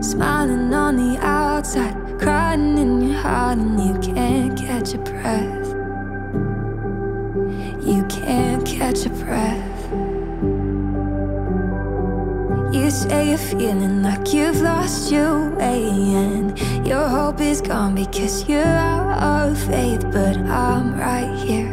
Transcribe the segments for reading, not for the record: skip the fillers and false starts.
smiling on the outside, crying in your heart, and you can't catch a breath. You can't catch a breath. You say you're feeling like you've lost your way, and your hope is gone because you're out of faith. But I'm right here,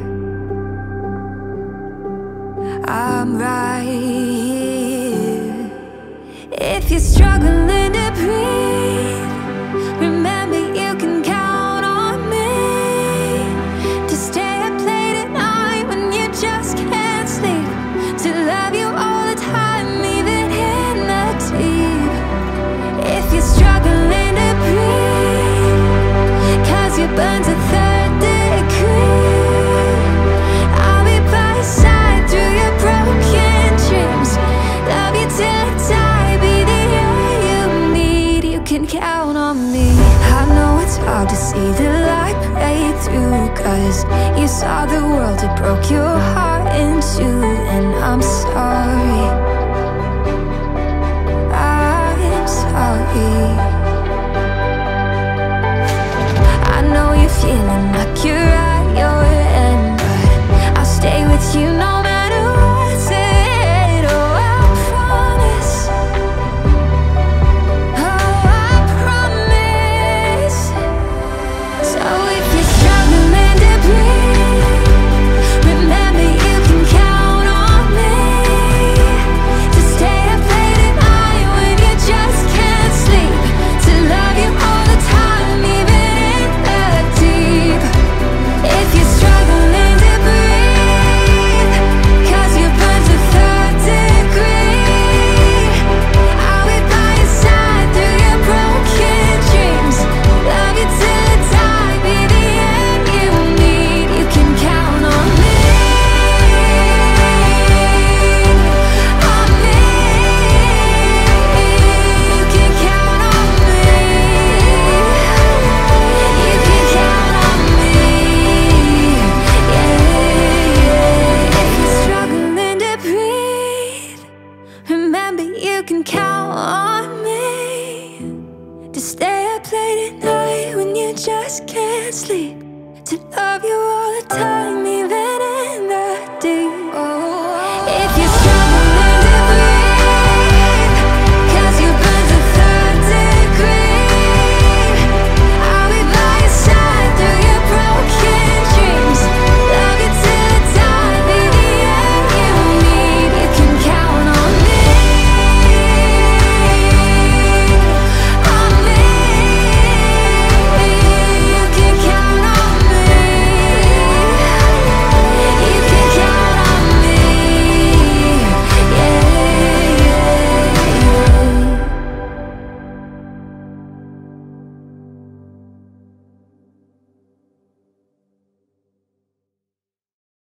I'm right here. If you're struggling to breathe, remember you can count on me to stay up late at night when you just can't sleep, to love you all the time, even in the deep. If you're struggling to breathe, 'cause you burn to third degree, I'll be by your side through your broken dreams. Love you till I die, be the air you need. You can count on me. I know it's hard to see the light break through, 'cause you saw the world, it broke your heart in two. And I'm sorry, I'm sorry. I know you're feeling like you're at your end, but I'll stay with you no matter what's said. Oh, I promise. Oh, I promise. So if you're struggling to breathe, remember you can count on me to stay up late at night when you just can't sleep, to love you all the time, even in the deep. If you're struggling to breathe, 'cause you burn to third degree, I'll be by your side through your broken dreams. Love you till I die, be the end you need. You can count on me, on me. You can count on me. You can count on me. Yeah, yeah. If you're struggling to breathe, remember you can count on me to stay up late at night when you just can't sleep, to love you all the time,